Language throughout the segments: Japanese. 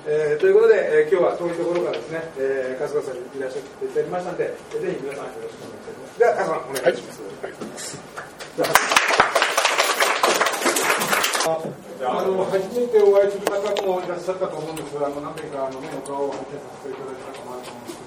ということで、今日は遠いところからですね、春日さんにいらっしゃっていただきましたので、ぜひ皆さんよろしくお願いします。では、春日さん、お願いします。 初めてお会いする方もいらっしゃったと思うんですが、何名かお顔を拝見させていただいたかなと思うんです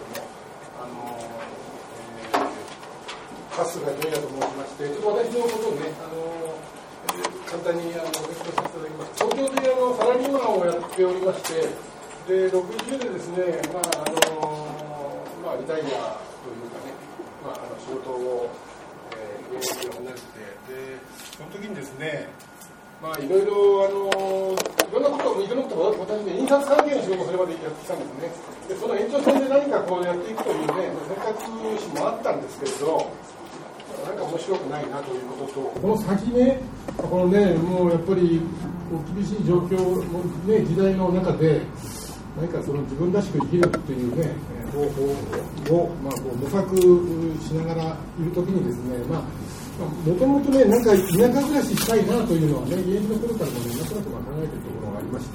けども、春日純也と申しまして、ちょっと私のことをね、簡単にご説明させていただきます。東京でサラリーマンをやっておりまして、で60でですね、リタイアというかね、仕事を、現役を離れて、でその時にですね、いろいろなことを私ね、印刷関係の仕事をそれまでやってきたんですね。でその延長線で何かこうやっていくというね、選択肢もあったんですけれど、なんか面白くないなということと、この先ね、もうやっぱり厳しい状況の、ね、時代の中で、何かその自分らしく生きるっていうね、方法を、模索しながらいるときにですね、もともとね、なんか田舎暮らししたいなというのはね、現役の頃からもね、なんとなく考えているところがありまして、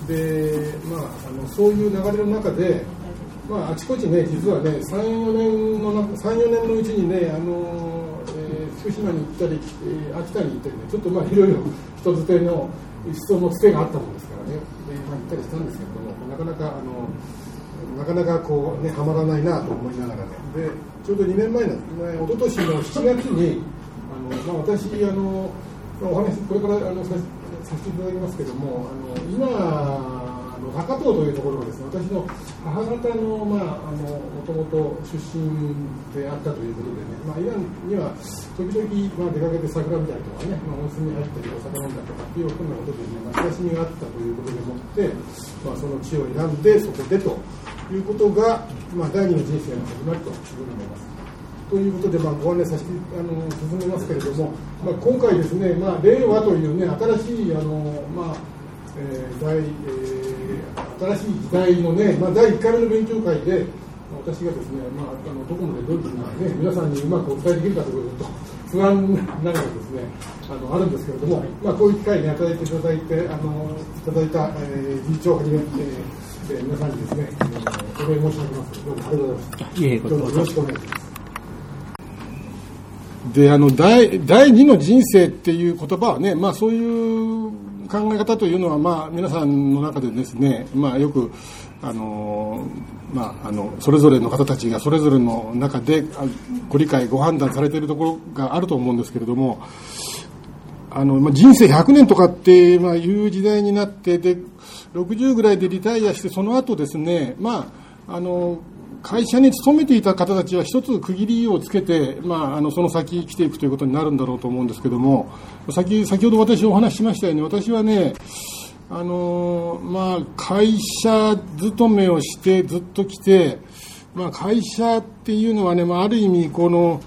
で、そういう流れの中で、あちこちね、実はね、3、4年のうちにね、福島に行ったり、秋田に行ったりね、ちょっといろいろ人づての思想のつてがあったものですからね、行ったりしたんですけれども、なかなかこうね、はまらないなと思いながらね、でちょうど2年前の、一昨年の7月に、私お話これからさせていただきますけれども、今高遠というところがですね、私の母方のもともと出身であったということでね、今には時々出かけて桜見たりとかね、温泉に入ったりお酒飲んだりとかっていうふうなことでね、親しみがあったということでもって、その地を選んでそこでということが、第二の人生の始まりというふうに思います。ということで、ご案内させて進めますけれども、今回ですね、令和というね、新しい新しい時代のね、第1回目の勉強会で、私がですね、どこまでどういうふうに皆さんにうまくお伝えできるかということと、不安ながらですね、あるんですけれども、こういう機会に与えていただいた理事長をはじめ、皆さんにですね、お礼申し上げます。どうもありがとうございます。どうもよろしくお願いします。で、第二の人生っていう言葉はね、そういう考え方というのは、皆さんの中でですね、よくそれぞれの方たちがそれぞれの中でご理解ご判断されているところがあると思うんですけれども、人生100年とかっていう時代になって、で60ぐらいでリタイアして、その後ですね、会社に勤めていた方たちは一つ区切りをつけて、その先生きていくということになるんだろうと思うんですけども、先ほど私お話ししましたように、私はね、会社勤めをしてずっと来て、会社っていうのはね、ある意味この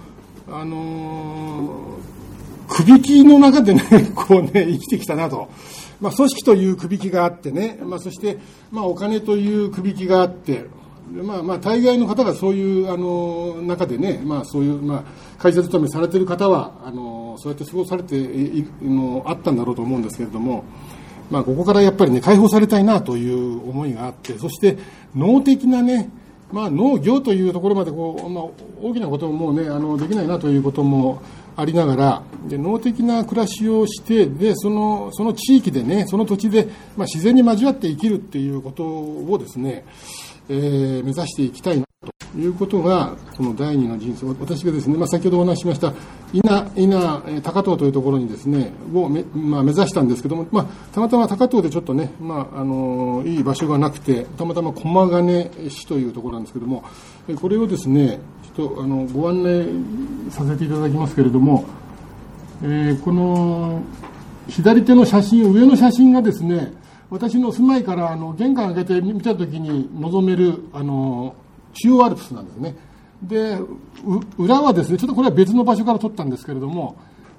くびきの中でね、生きてきたなと。組織というくびきがあってね、そしてお金というくびきがあって、大概の方がそういう中でね、そういう会社勤めされている方はそうやって過ごされてあったんだろうと思うんですけれども、ここからやっぱりね、解放されたいなという思いがあって、そして脳的なね、農業というところまで大きなこともね、できないなということもありながら、で農的な暮らしをして、でその地域でね、その土地で、自然に交わって生きるっていうことをですね、目指していきたいなということが、この第二の人生、私がですね、先ほどお話ししました高遠というところにですねを目指したんですけども、たまたま高遠でちょっとね、いい場所がなくて、たまたま駒ヶ根市というところなんですけども、これをですね、ちょっとご案内させていただきますけれども、この左手の写真、上の写真がですね、私の住まいから玄関開けて見たときに望める中央アルプスなんですね。で、裏はですね、ちょっとこれは別の場所から撮ったんですけれども、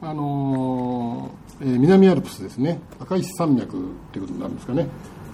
南アルプスですね、赤石山脈ということなんですかね。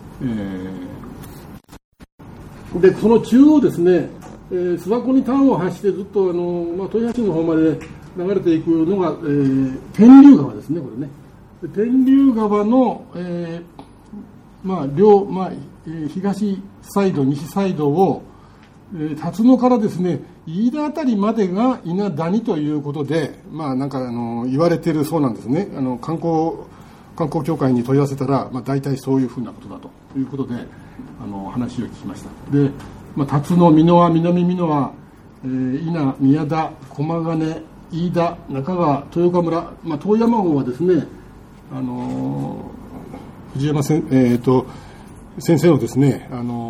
で、その中央ですね、諏訪湖に端を発してずっと豊橋の方まで流れていくのが、天竜川ですね、これね。天竜川の、 東サイド、西サイドを、辰野からですね、飯田あたりまでが稲谷ということで、なんか言われているそうなんですね。観光協会に問い合わせたら、大体そういうふうなことだということで話を聞きました。で、辰野、箕輪、南箕輪、伊那、宮田、駒ヶ根、飯田、中川、豊岡村、遠山郷はですね、藤山先生のですね、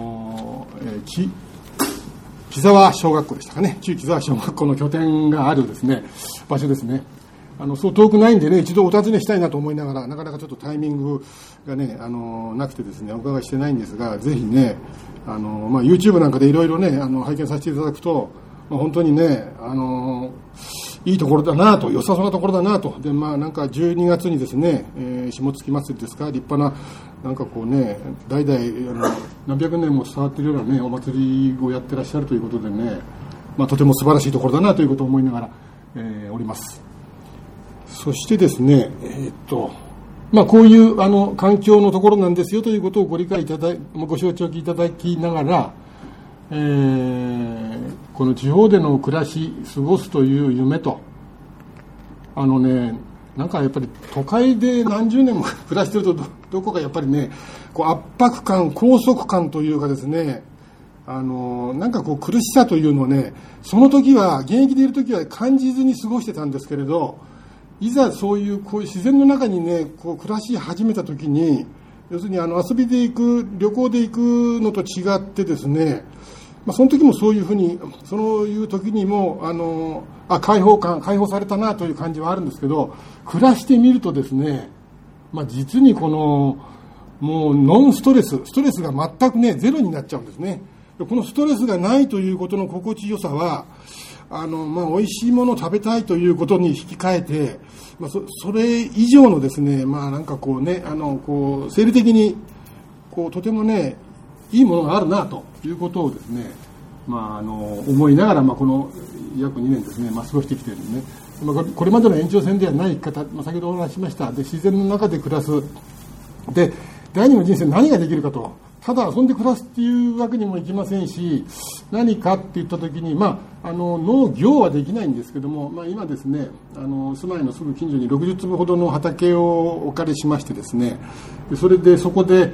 木沢小学校でしたかね、旧木沢小学校の拠点があるですね、場所ですね。そう遠くないんでね、一度お尋ねしたいなと思いながら、なかなかちょっとタイミングがね、なくてですね、お伺いしてないんですが、ぜひね、YouTube なんかでいろいろね、拝見させていただくと、本当にね、いいところだなと、良さそうなところだなと。で、なんか12月にですね、下月祭りですか、立派な、なんかこうね、代々、何百年も伝わっているようなね、お祭りをやってらっしゃるということでね、とても素晴らしいところだなということを思いながら、おります。そしてですね、こういう環境のところなんですよということをご理解いただい、ご承知いただきながら、この地方での暮らし、過ごすという夢と、なんかやっぱり都会で何十年も暮らしてるとどこかやっぱりね、こう圧迫感、拘束感というかですね、なんかこう苦しさというのをね、その時は、現役でいる時は感じずに過ごしてたんですけれど、いざそういうこういう自然の中にね、こう暮らし始めた時に、要するに遊びで行く、旅行で行くのと違ってですね、その時もそういうふうに、そういう時にも解放されたなという感じはあるんですけど、暮らしてみるとですね、実にこのもうノンストレスが全くねゼロになっちゃうんですね。このストレスがないということの心地よさは、美味しいものを食べたいということに引き換えて、それ以上のですね、なんかこうね、こう生理的にこうとてもねいいものがあるなということをですね、思いながら、この約2年ですね、過ごしてきているんですね。これまでの延長線ではない生き方、先ほどお話ししました。で、自然の中で暮らす。で、第二の人生何ができるかと。ただ遊んで暮らすっていうわけにもいきませんし、何かって言ったときに、農業はできないんですけども、今ですね、住まいのすぐ近所に60坪ほどの畑をお借りしましてですね、それでそこで、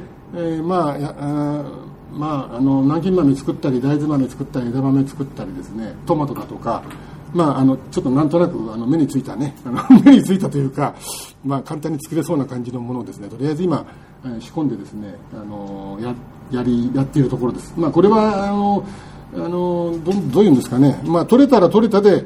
南京豆作ったり、大豆豆作ったり、枝豆作ったりですね、トマトだとか、ちょっとなんとなく目についたね、目についたというか、簡単に作れそうな感じのものをですね、とりあえず今仕込んでですね、やっているところです。これはどういうんですかね、取れたら取れたで、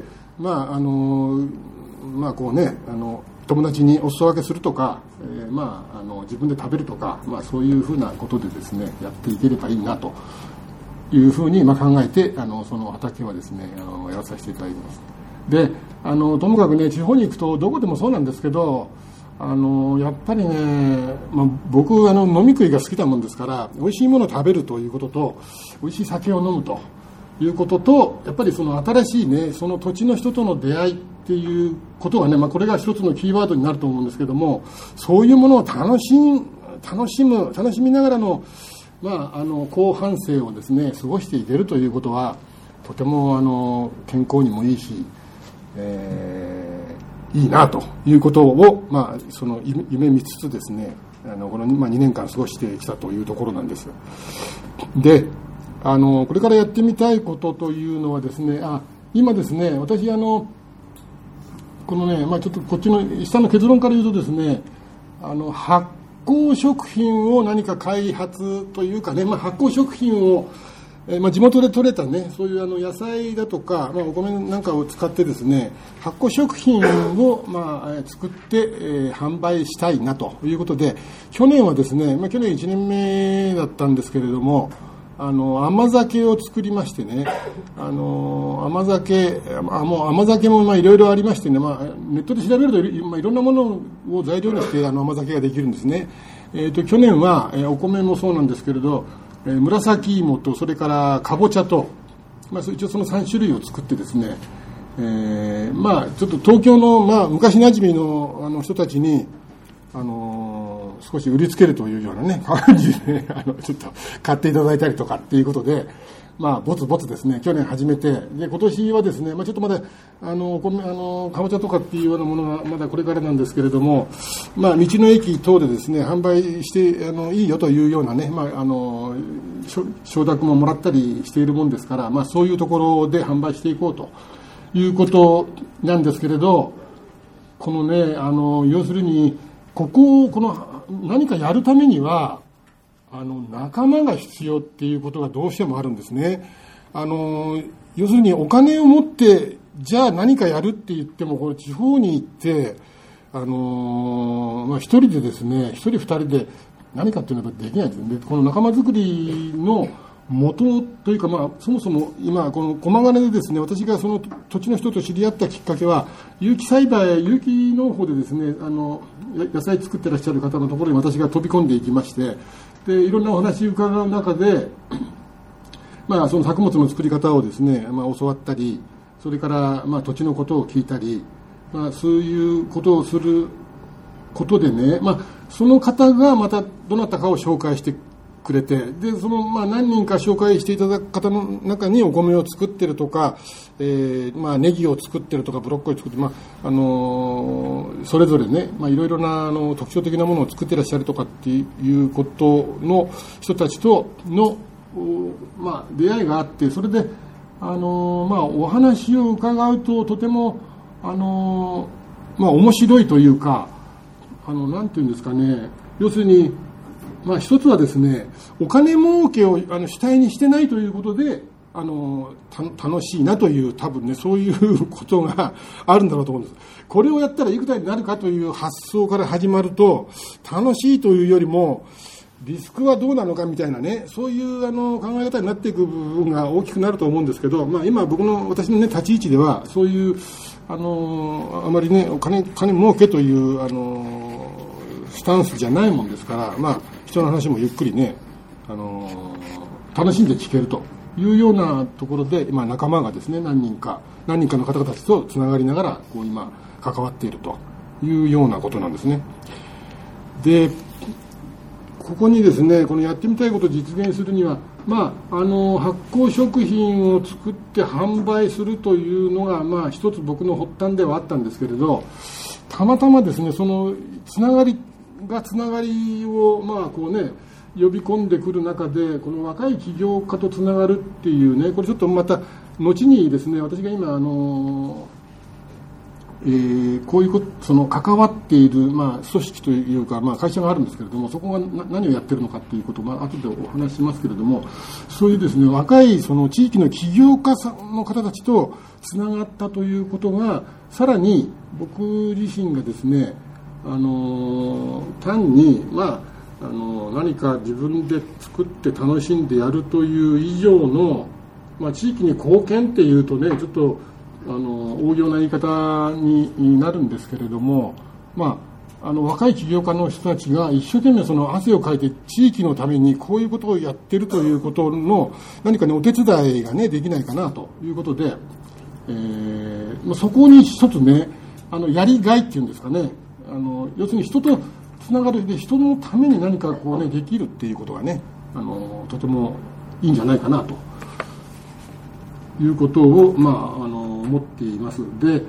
こうね、友達にお裾分けするとか、自分で食べるとか、そういうふうなことでですね、やっていければいいなというふうに考えて、その畑はですね、やらさせていただいています。で、ともかくね、地方に行くとどこでもそうなんですけど、やっぱりね、僕飲み食いが好きなもんですから、美味しいものを食べるということと、美味しい酒を飲むということと、やっぱりその新しいね、その土地の人との出会いっていうことがね、これが一つのキーワードになると思うんですけども、そういうものを楽しみながらの、後半生をですね、過ごしていけるということは、とても健康にもいいし、いいなということを、その夢見つつですね、この2年間過ごしてきたというところなんです。で、これからやってみたいことというのはですね、今ですね、私このね、ちょっとこっちの下の結論から言うとですね、発酵食品を何か開発というかね、発酵食品を、地元で採れたね、そういう野菜だとか、お米なんかを使ってですね、発酵食品を、作って、販売したいなということで、去年はですね、去年1年目だったんですけれども、甘酒を作りましてね、甘酒もいろいろありましてね、ネットで調べるといろんなものを材料にして甘酒ができるんですね。去年は、お米もそうなんですけれど、紫芋とそれからかぼちゃと、一応その3種類を作ってですね、ちょっと東京の、昔なじみの、人たちに、 少し売りつけるというようなね、感じでね、ちょっと買っていただいたりとかっていうことで、ぼつぼつですね、去年始めて、で、今年はですね、ちょっとまだ、かぼちゃとかっていうようなものがまだこれからなんですけれども、道の駅等でですね、販売して、いいよというようなね、承諾ももらったりしているもんですから、そういうところで販売していこうということなんですけれど、このね、要するに、この何かやるためには、仲間が必要っていうことがどうしてもあるんですね。要するにお金を持って、じゃあ何かやるって言っても、これ地方に行って、一人でですね、一人二人で何かっていうのはできないんですね。この仲間づくりの元というか、そもそも今、この駒ヶ根でですね、私がその土地の人と知り合ったきっかけは、有機農法でですね、野菜作ってらっしゃる方のところに私が飛び込んでいきまして、で、いろんなお話を伺う中で、その作物の作り方をですね、教わったり、それから、土地のことを聞いたり、そういうことをすることでね、その方がまたどなたかを紹介してくれて、で、その、何人か紹介していただく方の中にお米を作ってるとか、ネギを作ってるとか、ブロッコリー作って、それぞれね、いろいろな、特徴的なものを作ってらっしゃるとかっていうことの人たちとの、出会いがあって、それで、お話を伺うと、とても、面白いというか、なんていうんですかね、要するに、一つはですね、お金儲けを主体にしてないということで、楽しいなという、多分ね、そういうことがあるんだろうと思うんです。これをやったらいくらになるかという発想から始まると、楽しいというよりも、リスクはどうなのかみたいなね、そういう考え方になっていく部分が大きくなると思うんですけど、今私のね、立ち位置では、そういう、あまりね、金儲けという、スタンスじゃないもんですから、人の話もゆっくりね、楽しんで聞けるというようなところで、今仲間がですね、何人かの方々とつながりながら、今関わっているというようなことなんですね。で、ここにですね、このやってみたいことを実現するには、発酵食品を作って販売するというのが、一つ僕の発端ではあったんですけれど、たまたまですね、そのつながりを呼び込んでくる中で、この若い起業家とつながるっていうね、これちょっとまた後にですね、私が今こういうその関わっている、組織というか、会社があるんですけれども、そこが何をやってるのかということを、後でお話ししますけれども、そういうですね、若いその地域の起業家さんの方たちとつながったということが、さらに僕自身がですね、単に、何か自分で作って楽しんでやるという以上の、地域に貢献っていうとね、ちょっと大行な言い方になるんですけれども、若い起業家の人たちが一生懸命その汗をかいて地域のためにこういうことをやってるということの何かね、お手伝いがね、できないかなということで、そこに一つね、やりがいっていうんですかね、要するに人とつながるで、人のために何かできるっていうことがね、とてもいいんじゃないかなということを、思っています。で、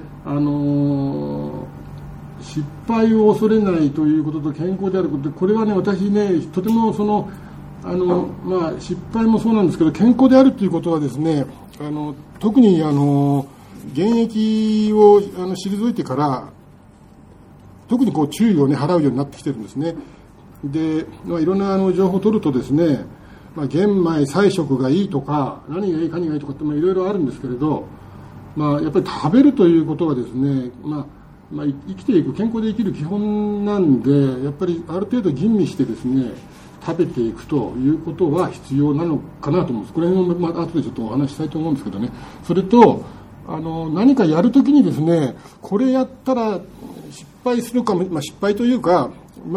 失敗を恐れないということと健康であることで、これはね、私ね、とても失敗もそうなんですけど、健康であるということはですね、特に現役を退いてから特に注意を払うようになってきてるんですね。で、いろんな情報を取るとですね、玄米菜食がいいとか、何がいい何がいいとかっていろいろあるんですけれど、やっぱり食べるということはですね、生きていく、健康で生きる基本なんで、やっぱりある程度吟味してですね、食べていくということは必要なのかなと思うんです。これも後でちょっとお話ししたいと思うんですけどね。それと、何かやるときにですね、これやったら失敗するかも、失敗というか、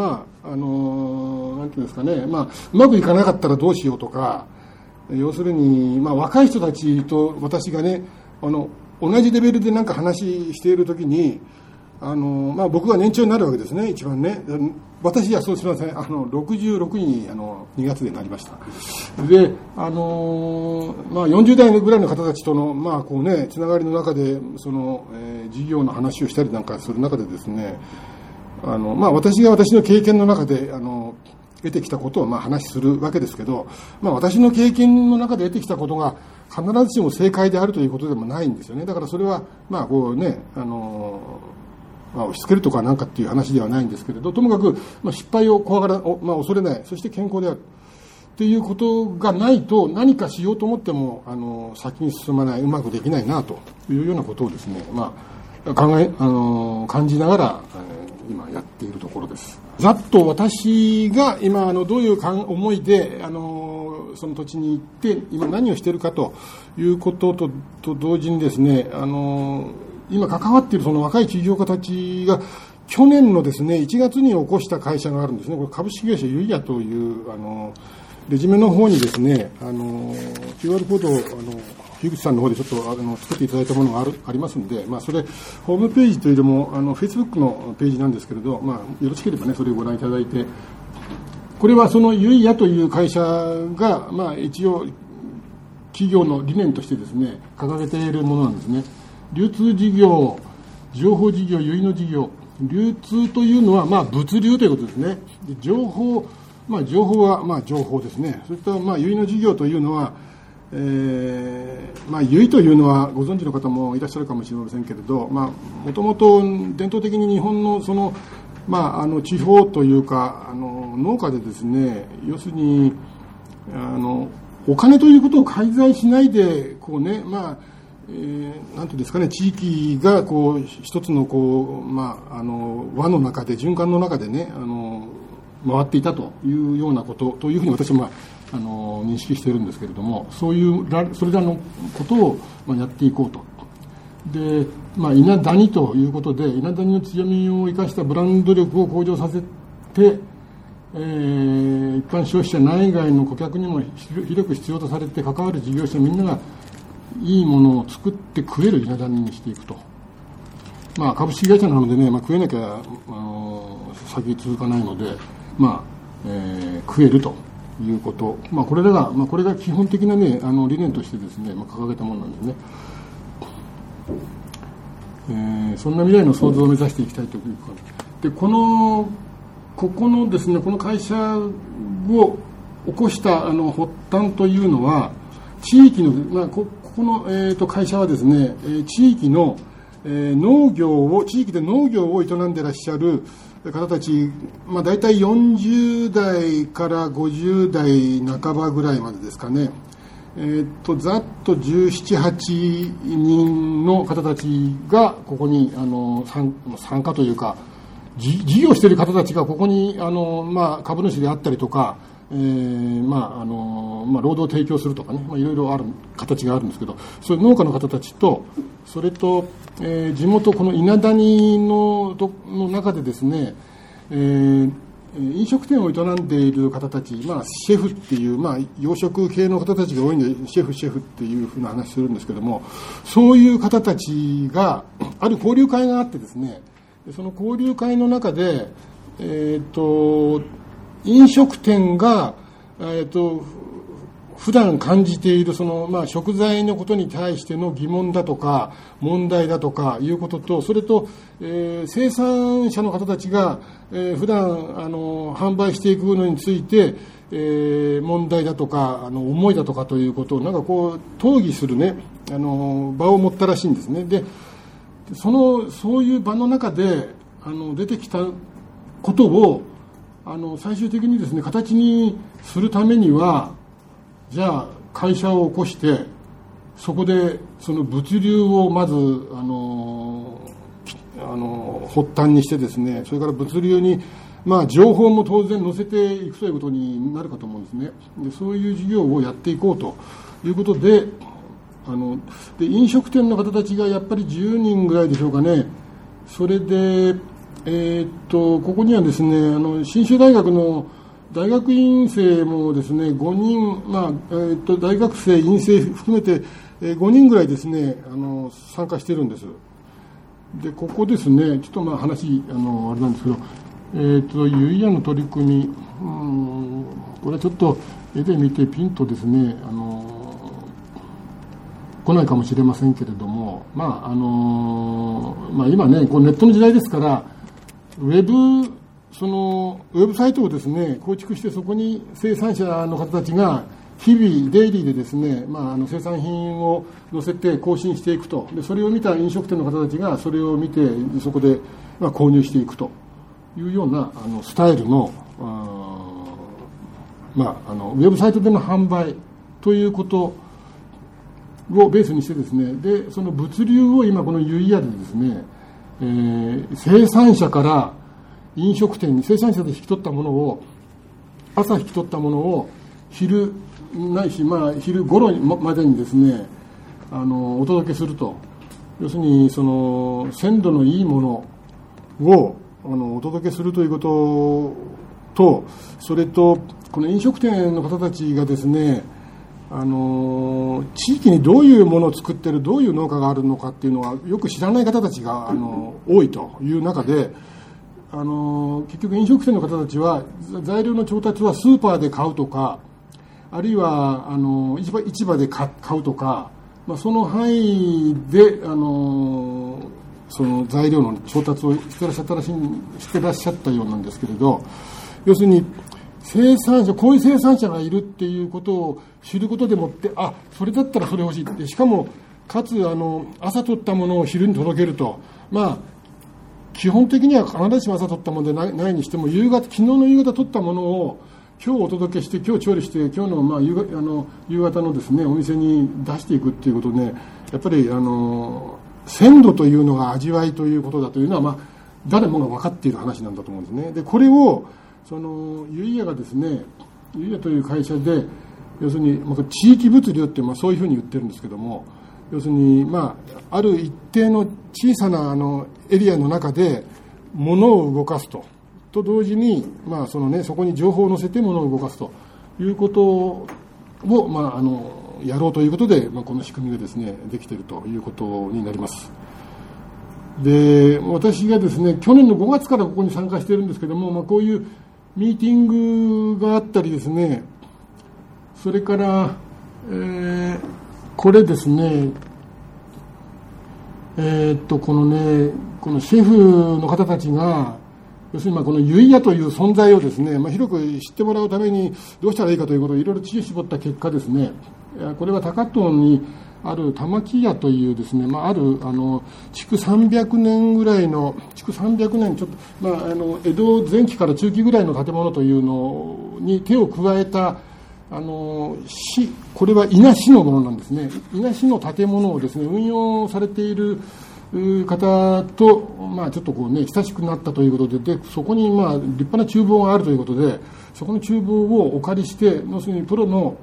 なんていうんですかね、うまくいかなかったらどうしようとか、要するに、若い人たちと私がね、同じレベルでなんか話しているときに、 僕が年長になるわけですね、一番ね。私はそうしません。66に2月でなりました。で、40代ぐらいの方たちとのつながりの中で事業の話をしたりなんかする中でですね、私が私の経験の中で得てきたことを話するわけですけど、私の経験の中で得てきたことが必ずしも正解であるということでもないんですよね。だからそれは押し付けるとかなんかっていう話ではないんですけれど、ともかく失敗を恐れない、そして健康であるっていうことがないと、何かしようと思っても先に進まない、うまくできないなというようなことをですね、感じながら今やっているところです。ざっと私が今どういう思いでその土地に行って今何をしているかということと同時にですね、今関わっているその若い起業家たちが去年のですね1月に起こした会社があるんですね。これ株式会社ユイヤというレジュメの方にですねQR コードを樋口さんの方でちょっと作っていただいたものがありますので、それホームページというよりもFacebook のページなんですけれど、よろしければねそれをご覧いただいて、これはそのユイヤという会社が一応企業の理念としてですね掲げているものなんですね。流通事業、情報事業、結の事業。流通というのは物流ということですね。で情報は情報ですね。それと結の事業というのは結というのはご存知の方もいらっしゃるかもしれませんけれど、もともと伝統的に日本の地方というか農家でですね、要するにお金ということを介在しないでなんていうんですかね、地域が一つの輪の中で循環の中でね回っていたというようなことというふうに私は認識しているんですけれども、それらのことをやっていこうと。で、稲谷ということで稲谷の強みを生かしたブランド力を向上させて、一般消費者内外の顧客にも広く必要とされて関わる事業者みんながいいものを作って食える稲谷にしていくと。株式会社なのでね、食えなきゃ先続かないので、食えるということ、これが基本的なね理念としてですね、掲げたものなんですね。そんな未来の創造を目指していきたいということで、ここのですね、この会社を起こした発端というのは、地域の、この、会社はですね、地域の、地域で農業を営んでいらっしゃる方たち、大体40代から50代半ばぐらいまでですかね。ざっと17、8人の方たちがここに参加というか、事業している方たちがここに株主であったりとか、労働を提供するとかね、いろいろある形があるんですけど、そういう農家の方たちと、それと、地元この稲谷の中でですね、飲食店を営んでいる方たち、シェフっていう、洋食系の方たちが多いんでシェフっていうふうな話するんですけども、そういう方たちがある交流会があってですね、その交流会の中で、飲食店が、普段感じている食材のことに対しての疑問だとか問題だとかいうことと、それと、生産者の方たちが、普段販売していくのについて、問題だとか思いだとかということを討議するね場を持ったらしいんですね。でそういう場の中で出てきたことを最終的にですね形にするためには、じゃあ会社を起こしてそこでその物流をまず発端にしてですね、それから物流に情報も当然載せていくということになるかと思うんですね。でそういう事業をやっていこうということで、飲食店の方たちがやっぱり10人ぐらいでしょうかね。それでここにはですね信州大学の大学院生もですね5人、大学生、院生含めて5人ぐらいですね参加しているんです。 でここですね、ちょっと話あれなんですけど、ユイヤの取り組み、これはちょっと絵で見てピンとですね、来ないかもしれませんけれども、今ね、こうネットの時代ですから、ウェブサイトをですね、構築して、そこに生産者の方たちが日々デイリーでですね、生産品を載せて更新していくと。でそれを見た飲食店の方たちがそれを見て、そこで購入していくというようなスタイルのウェブサイトでの販売ということをベースにしてですね、でその物流を今このユイヤでですね、生産者から飲食店に、生産者で引き取ったものを、朝引き取ったものを昼ないし、昼頃までにですね、お届けすると。要するにその鮮度のいいものをお届けするということと、それとこの飲食店の方たちがですね、地域にどういうものを作っている、どういう農家があるのかっていうのはよく知らない方たちが多いという中で、結局飲食店の方たちは材料の調達はスーパーで買うとか、あるいは市場で買うとか、その範囲でその材料の調達をしてらっしゃったようなんですけれど、要するに生産者、こういう生産者がいるっていうことを知ることでもって、それだったらそれ欲しいって、しかもかつ朝取ったものを昼に届けると、基本的には必ずしも朝取ったものでないにしても、昨日の夕方取ったものを今日お届けして、今日調理して、今日の夕方のですね、お店に出していくっていうことで、やっぱり鮮度というのが味わいということだというのは、誰もが分かっている話なんだと思うんですね。でこれをユイヤがですね、ユイヤという会社で、要するに地域物流ってそういうふうに言ってるんですけども、要するにある一定の小さなエリアの中で物を動かすと同時に、そこに情報を載せて物を動かすということをやろうということで、この仕組みがですねできているということになります。で私がですね、去年の5月からここに参加しているんですけども、こういうミーティングがあったりですね、それから、これですね、このシェフの方たちが、要するにこのユイヤという存在をですね、広く知ってもらうためにどうしたらいいかということをいろいろ知恵絞った結果ですね、これは高遠にある玉木屋というですね、ある築300年ぐらいの、築300年ちょっと、江戸前期から中期ぐらいの建物というのに手を加えたこれは伊那市のものなんですね。伊那市の建物をですね運用されている方と、ちょっと親しくなったということで、そこに立派な厨房があるということで、そこの厨房をお借りして、要するにプロの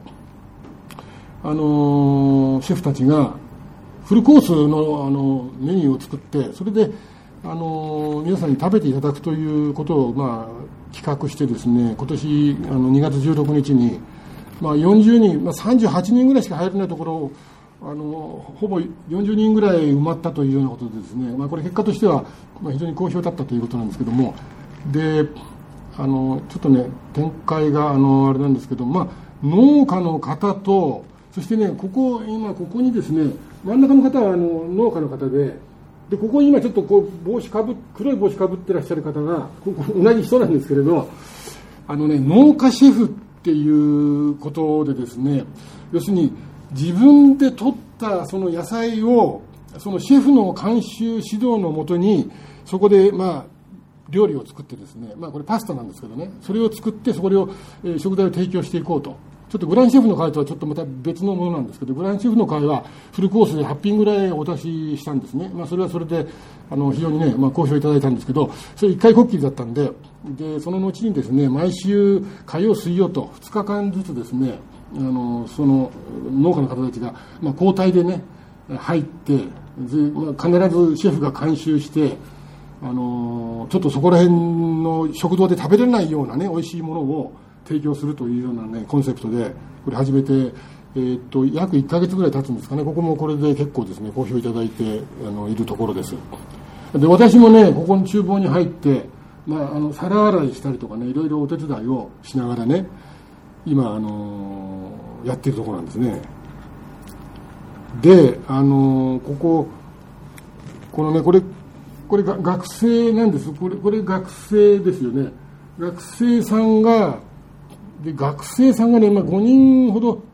シェフたちがフルコースのメニューを作って、それで皆さんに食べていただくということを企画してですね、今年2月16日に40人、38人ぐらいしか入れないところをほぼ40人ぐらい埋まったというようなことでですね、これ結果としては非常に好評だったということなんですけども、でちょっとね展開があれなんですけど、農家の方と、そしてね今ここにですね、真ん中の方は農家の方で、ここに今ちょっと黒い帽子かぶってらっしゃる方が同じ人なんですけれど、農家シェフっていうことでですね、要するに自分で取ったその野菜をそのシェフの監修指導のもとに、そこで料理を作ってですね、これパスタなんですけどね、それを作ってそこを食材を提供していこうと。ちょっとグランシェフの会とはちょっとまた別のものなんですけど、グランシェフの会はフルコースで8品ぐらいお出ししたんですね。それはそれで非常にね、好評いただいたんですけど、それ1回こっきりだったんで、その後にですね、毎週火曜水曜と2日間ずつですね、その農家の方たちが交代でね入って、必ずシェフが監修して、ちょっとそこら辺の食堂で食べれないようなね美味しいものを提供するというようなねコンセプトでこれ始めて、約1ヶ月ぐらい経つんですかね。ここもこれで結構ですね好評いただいているところです。 で、私もね、ここの厨房に入って、皿洗いしたりとかね、いろいろお手伝いをしながらね、今、やってるところなんですね。で、このね、これが学生なんです。これ学生ですよね。学生さんがね、5人ほど、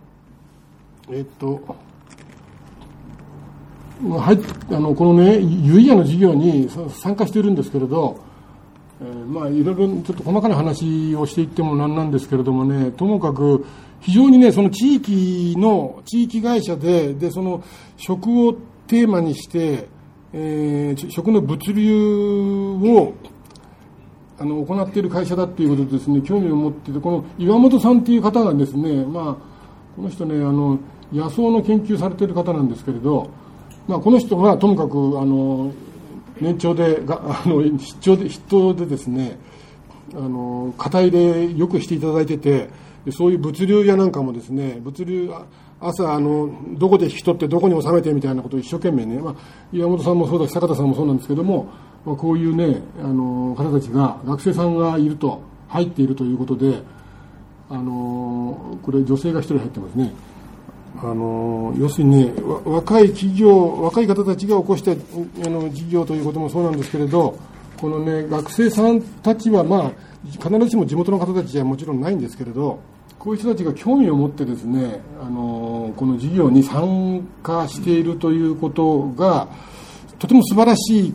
このね、ユイヤの授業に参加しているんですけれど、いろいろちょっと細かな話をしていってもなんですけれどもね、ともかく非常にね、その地域会社でその食をテーマにして、食の物流を行っている会社だっていうことでですね、興味を持っていて、この岩本さんっていう方がですね、この人ね、野草の研究されている方なんですけれど、この人がともかく年長で筆頭でですね、肩入れよくしていただいてて、そういう物流やなんかもですね、朝どこで引き取ってどこに収めてみたいなことを一生懸命ね、岩本さんもそうだし坂田さんもそうなんですけども、こういうね方たちが、学生さんが入っているということで、これ女性が一人入ってますね。要するにね、若い方たちが起こした事業ということもそうなんですけれど、このね、学生さんたちは必ずしも地元の方たちじゃもちろんないんですけれど、こういう人たちが興味を持ってですね、この事業に参加しているということがとても素晴らしい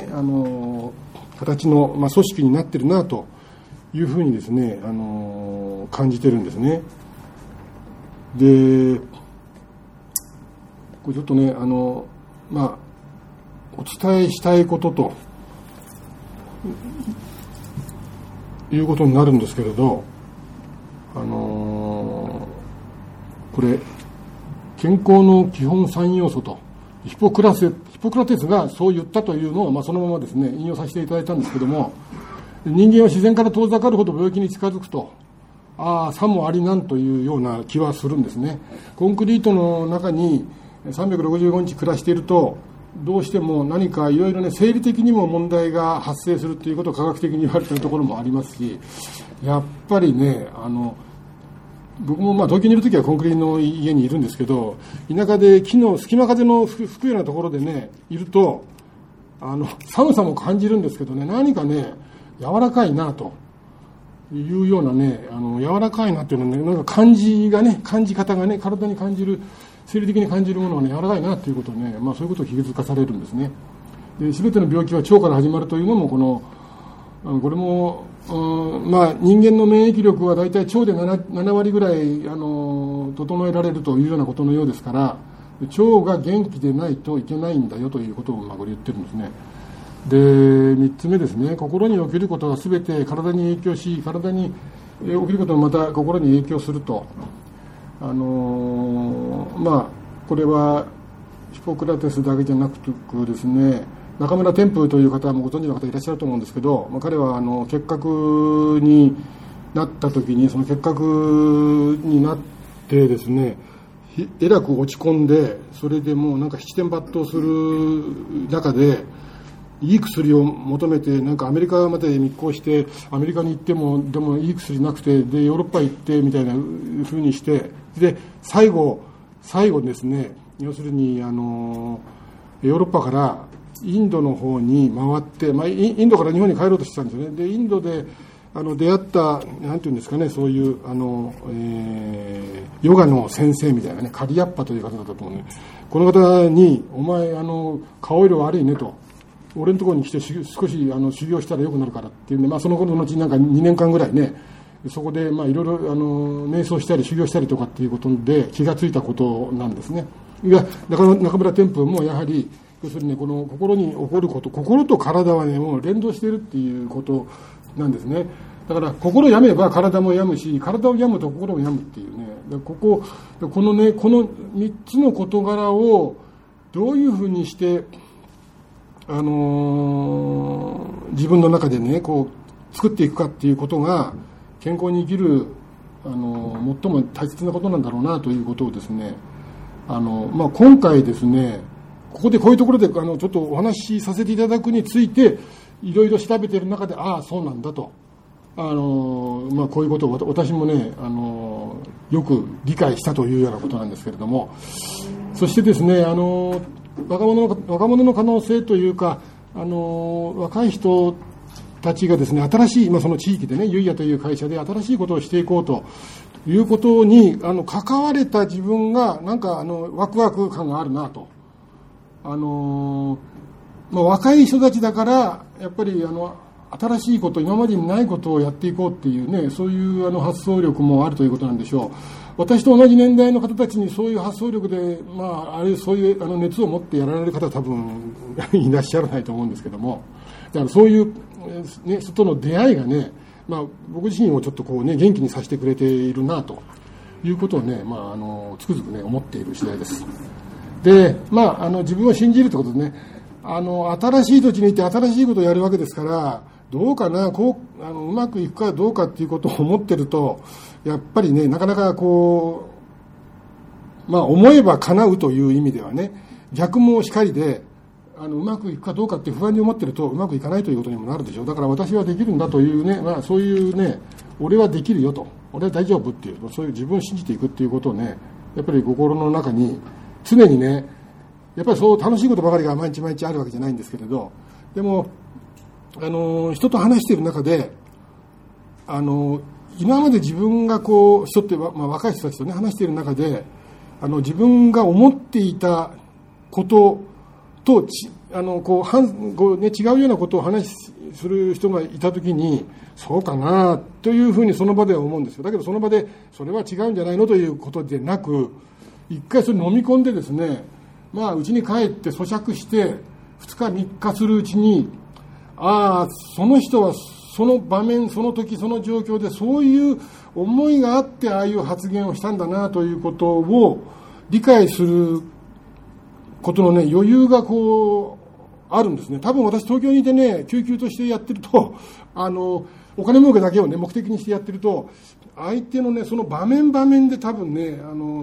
形の、組織になっているなというふうにですね、感じてるんですね。で、これちょっとね、お伝えしたいことということになるんですけれど、これ健康の基本3要素とヒポクラテスがそう言ったというのを、そのままですね引用させていただいたんですけども、人間は自然から遠ざかるほど病気に近づくと、さもありなんというような気はするんですね。コンクリートの中に365日暮らしていると、どうしても何かいろいろね、生理的にも問題が発生するということを科学的に言われているところもありますし、やっぱりね、僕も東京にいるときはコンクリの家にいるんですけど、田舎で木の隙間風の吹くようなところでねいると、寒さも感じるんですけどね、何かね柔らかいなというようなね、柔らかいなっていうのね、なんか感じ方がね、体に感じる、生理的に感じるものはね、柔らかいなっていうことをね、そういうことを気づかされるんですね。で、全ての病気は腸から始まるというのも、これも人間の免疫力はだいたい腸で 7割ぐらい整えられるというようなことのようですから、腸が元気でないといけないんだよということをこれ言ってるんですね。で、3つ目ですね、心に起きることが全て体に影響し、体に起きることがまた心に影響すると、これはヒポクラテスだけじゃなくてですね、中村天風という方もご存知の方いらっしゃると思うんですけど、彼は結核になった時に、その結核になってですね、えらく落ち込んで、それでもうなんか七点抜刀する中で、いい薬を求めて、なんかアメリカまで密航して、アメリカに行ってもでもいい薬なくて、でヨーロッパ行ってみたいな風にして、で最後ですね、要するにヨーロッパからインドの方に回って、インドから日本に帰ろうとしてたんですよね。でインドで出会ったなんていうんですかね、そういうヨガの先生みたいなね、カリヤッパという方だったと思うね。この方に、お前顔色悪いねと、俺のところに来て少し修行したらよくなるからっていうんで、その頃のうちなんか2年間ぐらいね、そこでいろいろ瞑想したり修行したりとかっていうことで気がついたことなんですね。中村天風もやはり、要するにこの心に起こること、心と体はね、もう連動しているっていうことなんですね。だから心を病めば体も病むし、体を病むと心も病むっていうね、この3つの事柄をどういうふうにして自分の中でね作っていくかっていうことが健康に生きる最も大切なことなんだろうなということをですね、今回ですね、 ここでこういうところでちょっとお話しさせていただくについていろいろ調べている中で、ああそうなんだと、こういうことを私もねよく理解したというようなことなんですけれども、そしてですね若者の可能性というか若い人たちがですね新しい、その地域でねユイヤという会社で新しいことをしていこうということに関われた自分がなんかワクワク感があるなと。若い人たちだからやっぱり新しいこと、今までにないことをやっていこうっていうね、そういう発想力もあるということなんでしょう。私と同じ年代の方たちにそういう発想力で、そういう熱を持ってやられる方は多分いらっしゃらないと思うんですけども、だからそういう、ね、外の出会いがね、僕自身をちょっとこうね元気にさせてくれているなということをね、つくづくね思っている次第です。で、自分を信じるということでね、新しい土地に行って新しいことをやるわけですから、どうかな、うまくいくかどうかっていうことを思ってると、やっぱりね、なかなか思えば叶うという意味ではね、逆もしかりで、うまくいくかどうかって不安に思ってると、うまくいかないということにもなるでしょう。だから私はできるんだというね、そういうね、俺はできるよと、俺は大丈夫っていう、そういう自分を信じていくっていうことをね、やっぱり心の中に、常にね、やっぱりそう楽しいことばかりが毎日毎日あるわけじゃないんですけれど、でも人と話している中で今まで自分が人って、若い人たちとね話している中で自分が思っていたことと違うようなことを話する人がいたときに、そうかなというふうにその場では思うんですよ。だけどその場でそれは違うんじゃないのということでなく、一回それ飲み込んでですね、うちに帰って咀嚼して2日3日するうちに、その人はその場面、その時、その状況でそういう思いがあってああいう発言をしたんだなということを理解することのね余裕があるんですね。多分私東京にいてね救急としてやってるとお金儲けだけをね目的にしてやってると、相手のねその場面場面で多分ね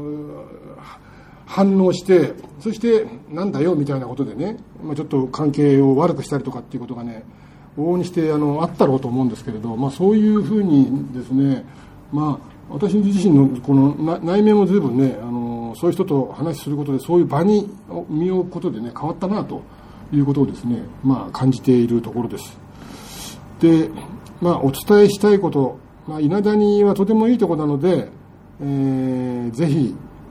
反応して、そしてなんだよみたいなことでね、ちょっと関係を悪くしたりとかっていうことがね往々にしてあったろうと思うんですけれど、そういうふうにですね、私自身のこの内面も随分ねそういう人と話することでそういう場に身を置くことでね変わったなということをですね感じているところです。で、お伝えしたいこと、稲谷はとてもいいところなので、ぜひ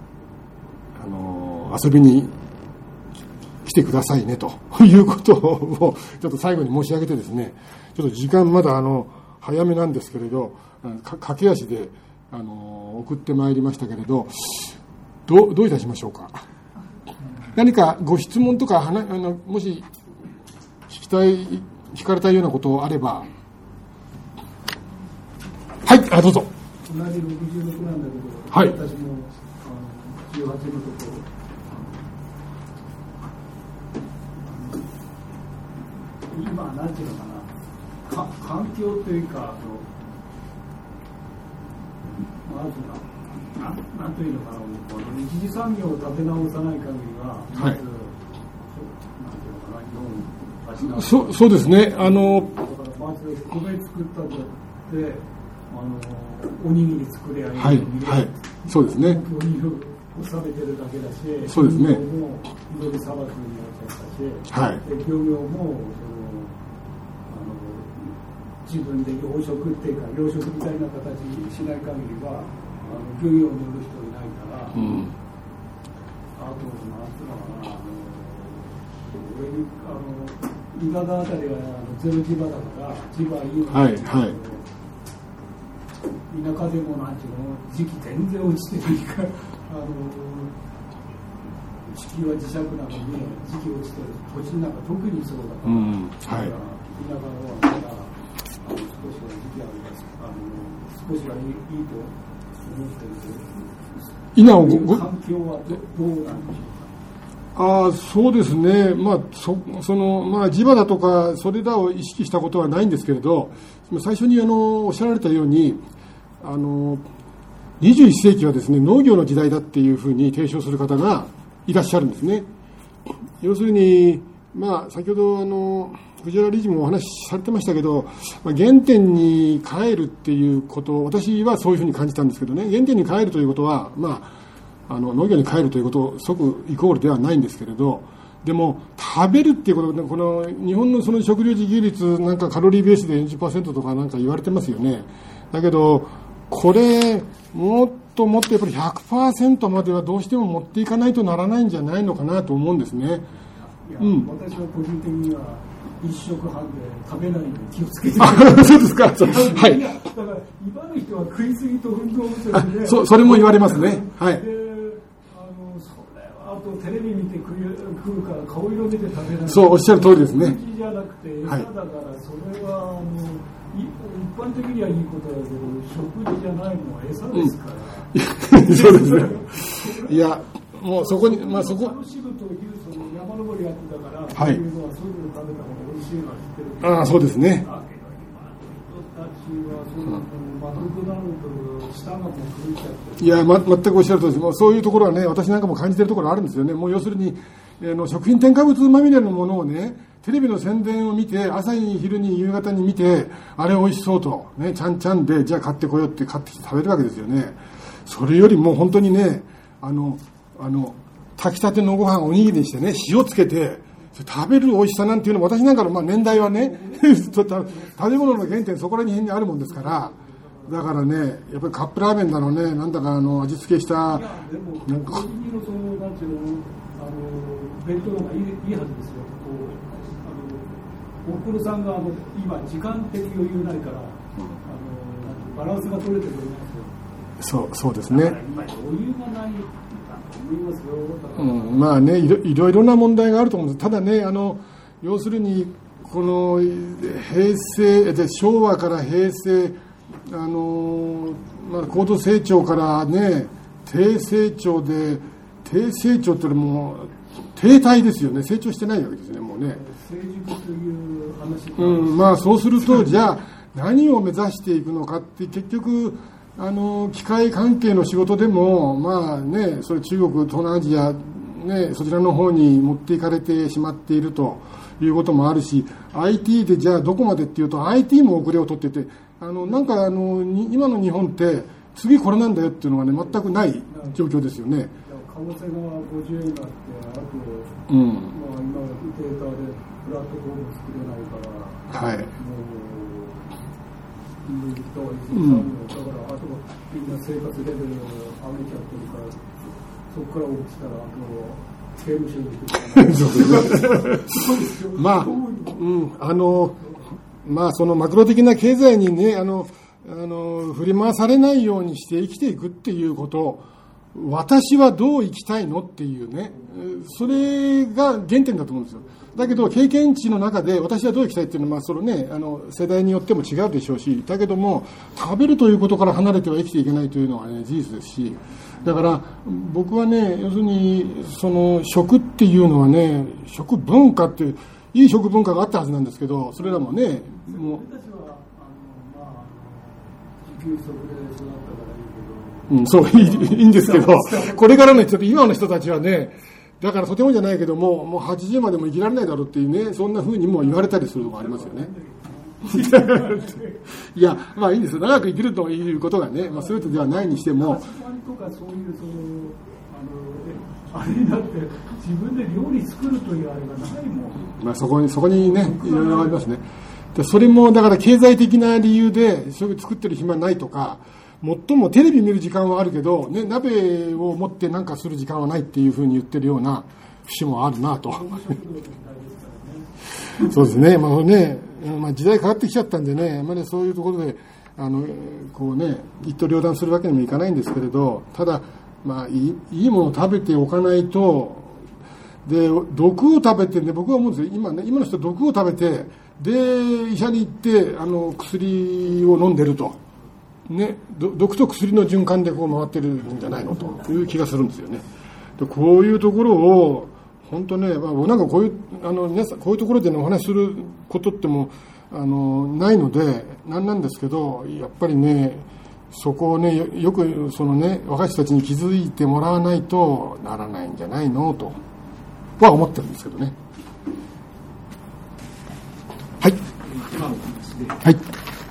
遊びに来てくださいねということをちょっと最後に申し上げてですね、ちょっと時間まだ早めなんですけれど、駆け足で送ってまいりましたけれど、どういたしましょうか。何かご質問とかもし聞かれたようなことあれば。はい、どうぞ。 同じ66なんだけど、 はい、 私も18のところ、今なんていうのかな、環境というかまずなんというのかな、一次産業を立て直さない限りは、まず、なんていうのかな、 そうですね。だからまず米作ったとっておにぎり作りゃいいのに、 はい、そうですね。 おにぎりをされてるだけだし、 そうですね。 も緑砂漠になっちゃったし、で漁業も自分で養殖っていうか養殖みたいな形にしない限りは漁業に乗る人いないから、あとなんていうのかな、上に伊賀川あたりはゼロ地場だから地場いいのに、田舎でもなんていうの時期全然落ちてないから地球は磁石なのに時期落ちてる土地なんか特にそうだから、田舎はまだ少しは時期あります。少しはいいと思ってるけど、環境はどうなんでしょうか。 そうですね。地場だとかそれらを意識したことはないんですけれど、最初におっしゃられたように21世紀はですね農業の時代だっていうふうに提唱する方がいらっしゃるんですね。 要するに、先ほど藤原理事もお話しされてましたけど、原点に帰るっていうこと、私はそういうふうに感じたんですけどね、原点に帰るということは、農業に帰るということ即イコールではないんですけれど、でも食べるっていうこと、この日本のその食料自給率なんかカロリーベースで 40% とかなんか言われてますよね。だけどこれもっともっとやっぱり 100% まではどうしても持っていかないとならないんじゃないのかなと思うんですね。 私は個人的には一食半で食べないように気をつけてそうですか。はい。 だから今の人は食いすぎと運動不足で、 それも言われますね。はい。 あとテレビ見て食うから顔色見て食べない。 そうおっしゃる通りですね。 食事じゃなくて餌だから、それは一般的にはいいことだけど食事じゃないのは餌ですから。 そうですね。いやもうそこにそこ。 楽しむというその山登りやってたから、 はい。 そういうのはそういうの食べた方が美味しいのは知ってるけど。 ああそうですね。 だけど今の人たちはそうマクドナルド舌がもう狂っちゃって。 いや全くおっしゃるとおりです。そういうところはね、私なんかも感じているところあるんですよね。もう要するに食品添加物まみれのものをね、テレビの宣伝を見て、朝に昼に夕方に見て、あれ美味しそうとね、ちゃんちゃんでじゃあ買ってこようって買ってきて食べるわけですよね。それよりも本当にね、炊きたてのご飯をおにぎりにしてね、塩つけて食べる美味しさなんていうのも、私なんかの年代はね食べ物の原点そこら辺にあるもんですから、だからね、やっぱりカップラーメンだのね、なんだか味付けした、 でもなんかなんていうの、弁当の方がいいはずですよ。大黒さんが今時間的余裕ないから、バランスが取れてると思いますよ。 そうですね。 今余裕がないと思いますよ。 いろいろな問題があると思うんです。ただね、要するにこの昭和から平成、高度成長からね、低成長で、低成長ってもう停滞ですよね。成長してないわけですね、もうね。 成熟という話。 そうするとじゃあ何を目指していくのかって、結局機械関係の仕事でもそれ中国、東南アジアね、そちらの方に持っていかれてしまっているということもあるし、 IT でじゃあどこまでっていうと IT も遅れを取ってて、今の日本って次これなんだよっていうのがね、全くない状況ですよね。 為替が50円だって、あと、今データでプラットフォーム作れないから、 はい、 もうだからあとみんな生活レベルを上げちゃってるから、そこから起きたら刑務所に行くそのマクロ的な経済にね、振り回されないようにして生きていくっていうこと、私はどう生きたいのっていうね、それが原点だと思うんですよ。だけど経験値の中で私はどう生きたいっていうのは、世代によっても違うでしょうし、だけども食べるということから離れては生きていけないというのは、事実ですし、だから僕はね、要するにその食っていうのはね、食文化っていい食文化があったはずなんですけど、それらもね、もうそういいんですけど、これからの人って、今の人たちはね、だからとてもじゃないけどもう80までも生きられないだろうっていうね、そんな風にも言われたりするところありますよね。いやいいんですよ、長く生きるということがね、全てではないにしても、 あれだって自分で料理作るというあれがないもん。 そこにね、いろいろありますね。でそれもだから経済的な理由で作ってる暇ないとか、もっともテレビ見る時間はあるけど、ね、鍋を持ってなんかする時間はないっていうふうに言ってるような節もあるなと。そうですね。時代変わってきちゃったんでね、そういうところで一刀両断するわけにもいかないんですけれど、ただいいものを食べておかないと、で毒を食べてね、僕は思うんですよ。今の人毒を食べて、で医者に行って薬を飲んでると。ね、毒と薬の循環で回ってるんじゃないのという気がするんですよね。でこういうところを本当ね、なんかこういう皆さんこういうところで、お話しすることってもないのでなんですけど、やっぱりね、そこをね、よく若い人たちに気づいてもらわないとならないんじゃないのとは思ってるんですけどね。はい。 今の話で、 はい。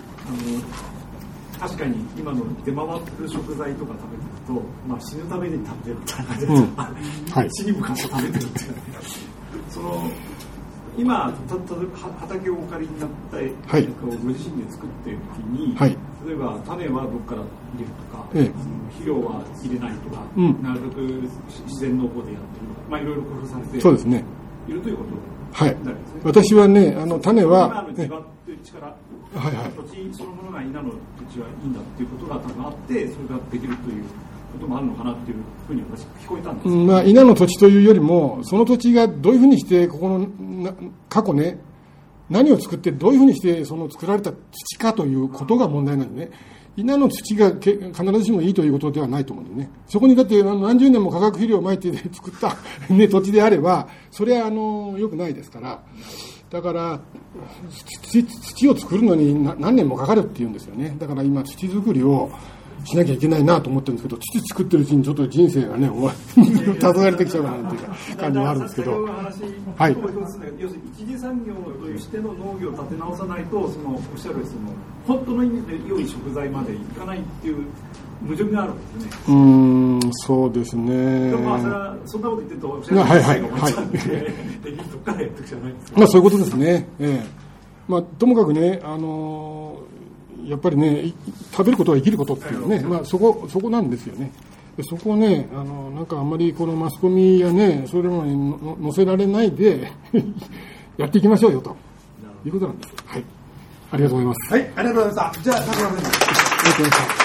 確かに今の出回ってる食材とか食べてると、まあ、死ぬために食べてるみたいな感じで、はい、死に向かって食べてるっていうその今例えば畑をお借りになった、はい、ご自身で作っている時に、はい、例えば種はどこから入れるとか、肥料は入れないとか、なるべく自然農法でやってるとか、まあ、いろいろ工夫されているということはい、私はね、種は、 今の地場っていう力、はいはい、土地そのものが稲の土地はいいんだっていうことが多分あって、それができるということもあるのかなっていうふうに私聞こえたんです。 まあ、稲の土地というよりも、その土地がどういうふうにして、ここの過去ね、何を作って、どういうふうにしてその作られた土かということが問題なんでね。稲の土が必ずしもいいということではないと思うんでね。そこにだって何十年も化学肥料をまいて作った、ね、土地であれば、それは良くないですから。だから土を作るのに何年もかかるっていうんですよね。だから今土作りをしなきゃいけないなと思ってるんですけど、土作ってるうちにちょっと人生がね、たどられてきちゃうかなっていう感じはあるんですけど。 はい。要するに一次産業としての農業を立て直さないと、そのおっしゃるその本当の意味で良い食材までいかないっていう矛盾があるんですね。 そうですね。 でもまあそれはそんなこと言ってるとおっしゃるが思っちゃうんで、できるとこからやっていくじゃないですか。 まあそういうことですね。まあともかくね、やっぱりね、食べることは生きることっていうね、まあそこなんですよね。そこをね、なんかあんまりこのマスコミやね、そういうのに載せられないでやっていきましょうよということなんです。はい。ありがとうございます。 はい、ありがとうございました。じゃあ、高野さん。ありがとうございました。